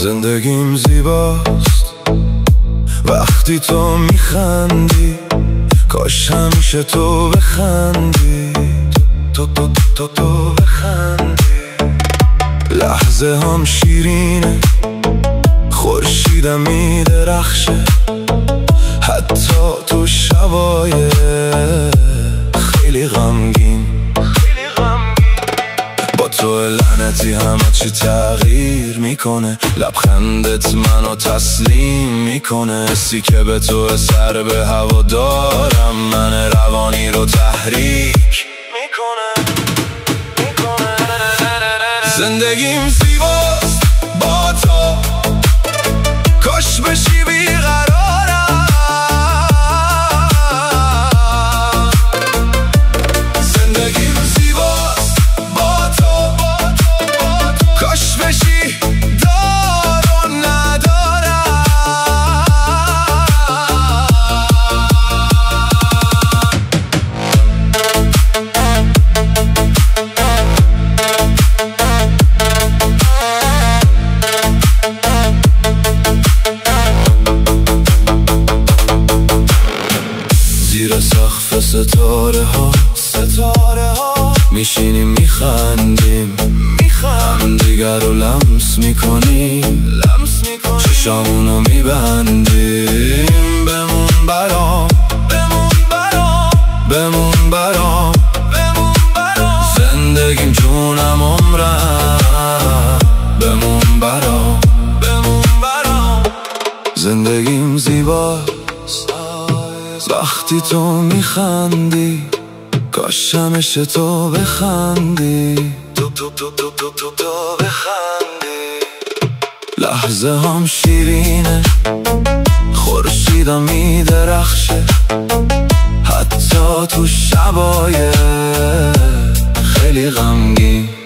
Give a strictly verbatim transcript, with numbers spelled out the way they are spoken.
زندگیم زیباست وقتی تو میخندی، کاش همیشه تو بخندی، تو تو تو تو بخندی. لحظه هم شیرینه، خورشیدم میدرخشه، حتی تو شبای خیلی غمگین. با تو لعنتی همه چی تغییر میکنه، لبخندت منو تسلیم میکنه، حسی که به تو سر به هوا دارم، من روانی رو تحریک میکنه. زندگیم زیباست با تو، کاش بشی بیقرارم. زندگیم زیباست با تو، کاش بشی دار و ندارم. زیر سقف ستاره ها ستاره ها میشینیم میخندیم، هم دیگر رو لمس میکنیم، لمس میکنیم، چشامونو میبندیم. بمون برام، بمون برام، بمون برام، بمون برام. زندگیم جونم عمرم، بمون برام، بمون برام. زندگیم زیباست وقتی تو میخندی، کاش همیشه تو بخندی، تو تو تو تو تو تو تو بخندی. لحظه هم شیرینه، خورشیدم میدرخشه، حتی تو شبای خیلی غمگین.